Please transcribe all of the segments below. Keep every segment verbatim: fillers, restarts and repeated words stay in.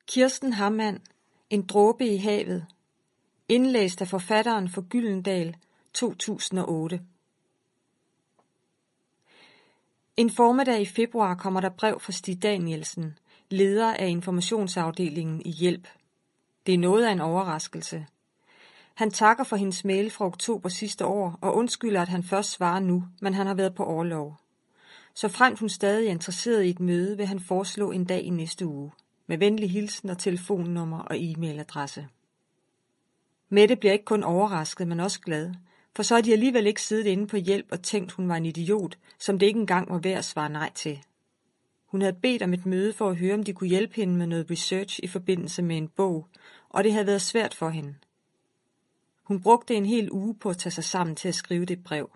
Kirsten Hammann, En dråbe i havet. Indlæst af forfatteren for Gyldendal, to tusind og otte. En formiddag i februar kommer der brev fra Stig Danielsen, leder af informationsafdelingen i Hjælp. Det er noget af en overraskelse. Han takker for hendes mail fra oktober sidste år og undskylder, at han først svarer nu, men han har været på orlov. Så fremt hun stadig er interesseret i et møde, vil han foreslå en dag i næste uge, med venlig hilsen og telefonnummer og e-mailadresse. Mette bliver ikke kun overrasket, men også glad, for så har de alligevel ikke siddet inde på Hjælp og tænkt, hun var en idiot, som det ikke engang var værd at svare nej til. Hun havde bedt om et møde for at høre, om de kunne hjælpe hende med noget research i forbindelse med en bog, og det havde været svært for hende. Hun brugte en hel uge på at tage sig sammen til at skrive det brev.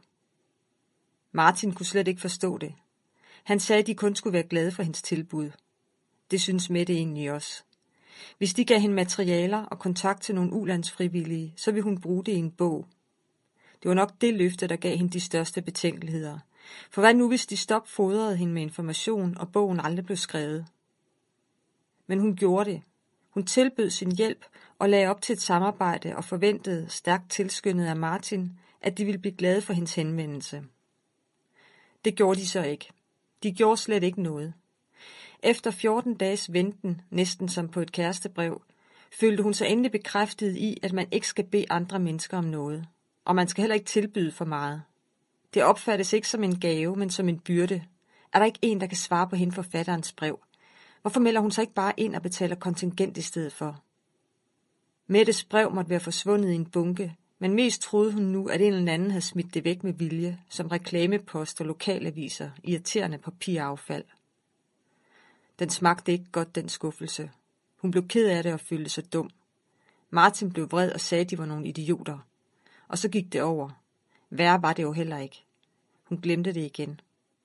Martin kunne slet ikke forstå det. Han sagde, at de kun skulle være glade for hendes tilbud. Det synes Mette egentlig også. Hvis de gav hende materialer og kontakt til nogle ulandsfrivillige, så ville hun bruge det i en bog. Det var nok det løfte, der gav hende de største betænkeligheder. For hvad nu, hvis de stopfodrede hende med information, og bogen aldrig blev skrevet? Men hun gjorde det. Hun tilbød sin hjælp og lagde op til et samarbejde og forventede, stærkt tilskyndet af Martin, at de ville blive glade for hendes henvendelse. Det gjorde de så ikke. De gjorde slet ikke noget. Efter fjorten dages venten, næsten som på et kærestebrev, følte hun sig endelig bekræftet i, at man ikke skal bede andre mennesker om noget. Og man skal heller ikke tilbyde for meget. Det opfattes ikke som en gave, men som en byrde. Er der ikke en, der kan svare på hende forfatterens brev? Hvorfor melder hun sig ikke bare ind og betaler kontingent i stedet for? Mettes brev måtte være forsvundet i en bunke, men mest troede hun nu, at en eller anden havde smidt det væk med vilje, som reklamepost og lokalaviser, irriterende papiraffald. Den smagte ikke godt, den skuffelse. Hun blev ked af det og følte sig dum. Martin blev vred og sagde, at de var nogle idioter. Og så gik det over. Værre var det jo heller ikke. Hun glemte det igen.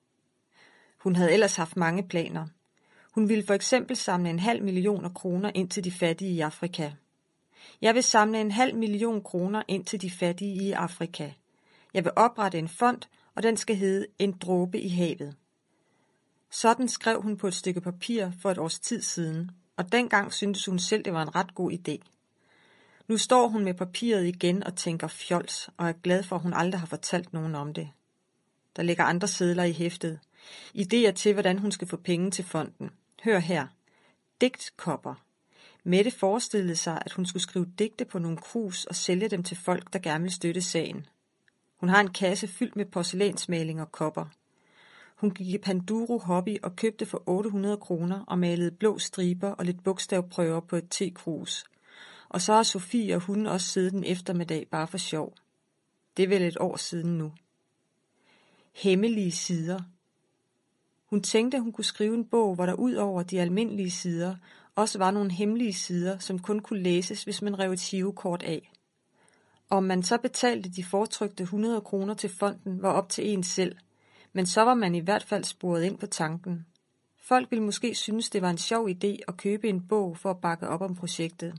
Hun havde ellers haft mange planer. Hun ville for eksempel samle en halv million kroner ind til de fattige i Afrika. Jeg vil samle en halv million kroner ind til de fattige i Afrika. Jeg vil oprette en fond, og den skal hedde En dråbe i havet. Sådan skrev hun på et stykke papir for et års tid siden, og dengang syntes hun selv, det var en ret god idé. Nu står hun med papiret igen og tænker fjols, og er glad for, at hun aldrig har fortalt nogen om det. Der ligger andre sedler i hæftet. Idéer til, hvordan hun skal få penge til fonden. Hør her. Digtkopper. Mette forestillede sig, at hun skulle skrive digte på nogle krus og sælge dem til folk, der gerne vil støtte sagen. Hun har en kasse fyldt med porcelænsmaling og kopper. Hun gik i Panduro Hobby og købte for otte hundrede kroner og malede blå striber og lidt bogstavprøver på et tekrus. Og så har Sofie og hun også siddet en eftermiddag bare for sjov. Det er vel et år siden nu. Hemmelige sider. Hun tænkte, at hun kunne skrive en bog, hvor der ud over de almindelige sider også var nogle hemmelige sider, som kun kunne læses, hvis man rev et girokort af. Om man så betalte de fortrykte hundrede kroner til fonden, var op til en selv, men så var man i hvert fald sporet ind på tanken. Folk ville måske synes, det var en sjov idé at købe en bog for at bakke op om projektet.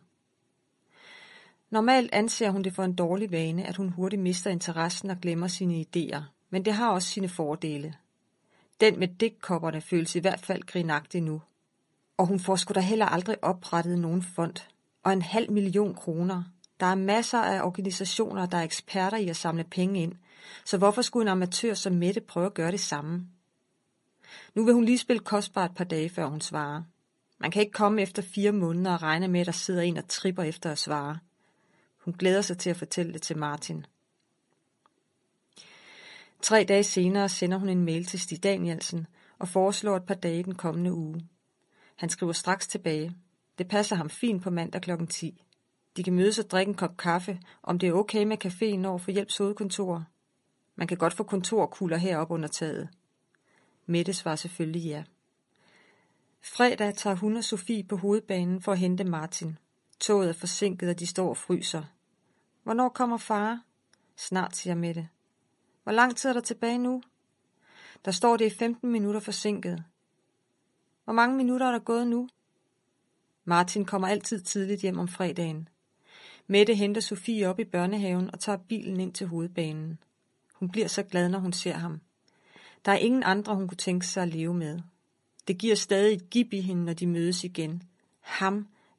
Normalt anser hun det for en dårlig vane, at hun hurtigt mister interessen og glemmer sine idéer, men det har også sine fordele. Den med digtkopperne føles i hvert fald grinagtig nu. Og hun får sgu da heller aldrig oprettet nogen fond. Og en halv million kroner. Der er masser af organisationer, der er eksperter i at samle penge ind, så hvorfor skulle en amatør som Mette prøve at gøre det samme? Nu vil hun lige spille kostbart et par dage, før hun svarer. Man kan ikke komme efter fire måneder og regne med, at der sidder en og tripper efter at svare. Hun glæder sig til at fortælle det til Martin. Tre dage senere sender hun en mail til Stig Danielsen og foreslår et par dage den kommende uge. Han skriver straks tilbage. Det passer ham fint på mandag klokken ti. De kan mødes og drikke en kop kaffe, om det er okay med caféen over for Hjælps hovedkontor. Man kan godt få kontorkugler heroppe under taget. Mette svarer selvfølgelig ja. Fredag tager hun og Sofie på hovedbanen for at hente Martin. Toget er forsinket, og de står og fryser. Hvornår kommer far? Snart, siger Mette. Hvor lang tid er der tilbage nu? Der står det i femten minutter forsinket. Hvor mange minutter er der gået nu? Martin kommer altid tidligt hjem om fredagen. Mette henter Sofie op i børnehaven og tager bilen ind til hovedbanen. Hun bliver så glad, når hun ser ham. Der er ingen andre, hun kunne tænke sig at leve med. Det giver stadig et gib i hende, når de mødes igen. Ham,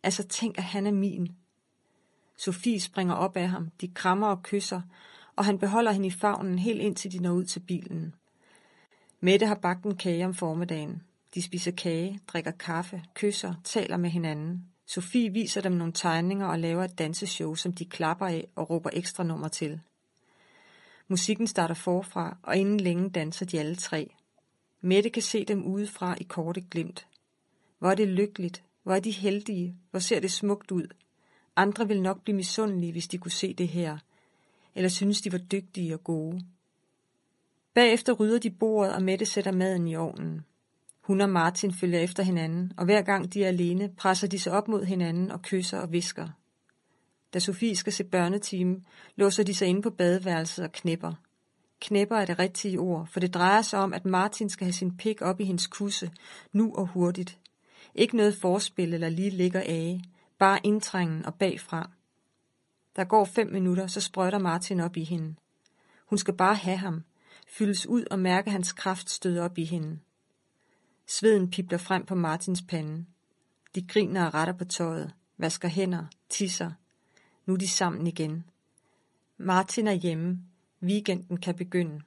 Altså tænk, at han er min. Sofie springer op af ham, de krammer og kysser, og han beholder hende i favnen helt indtil de når ud til bilen. Mette har bagt en kage om formiddagen. De spiser kage, drikker kaffe, kysser, taler med hinanden. Sofie viser dem nogle tegninger og laver et danseshow, som de klapper af og råber ekstra nummer til. Musikken starter forfra, og inden længe danser de alle tre. Mette kan se dem udefra i korte glimt. Hvor er det lykkeligt, hvor er de heldige, hvor ser det smukt ud. Andre vil nok blive misundelige, hvis de kunne se det her, eller synes de var dygtige og gode. Bagefter rydder de bordet, og Mette sætter maden i ovnen. Hun og Martin følger efter hinanden, og hver gang de er alene, presser de sig op mod hinanden og kysser og hvisker. Da Sofie skal se børnetime, låser de sig inde på badeværelset og knæpper. Knæpper er det rigtige ord, for det drejer sig om, at Martin skal have sin pik op i hendes kusse, nu og hurtigt. Ikke noget forspil eller lige ligger af, bare indtrængen og bagfra. Der går fem minutter, så sprøjter Martin op i hende. Hun skal bare have ham, fyldes ud og mærke hans kraft støde op i hende. Sveden pibler frem på Martins pande. De griner og retter på tøjet, vasker hænder, tisser. Nu er de sammen igen. Martin er hjemme. Weekenden kan begynde.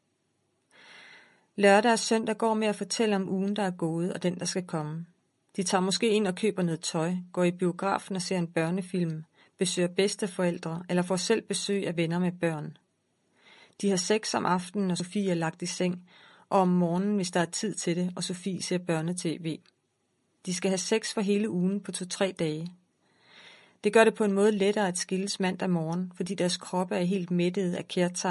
Lørdag og søndag går med at fortælle om ugen, der er gået, og den, der skal komme. De tager måske ind og køber noget tøj, går i biografen og ser en børnefilm, besøger bedsteforældre eller får selv besøg af venner med børn. De har sex om aftenen, når Sofie er lagt i seng, og om morgenen, hvis der er tid til det, og Sofie ser børnetv. De skal have sex for hele ugen på to-tre dage. Det gør det på en måde lettere at skilles mandag morgen, fordi deres kroppe er helt mættede af kærtegn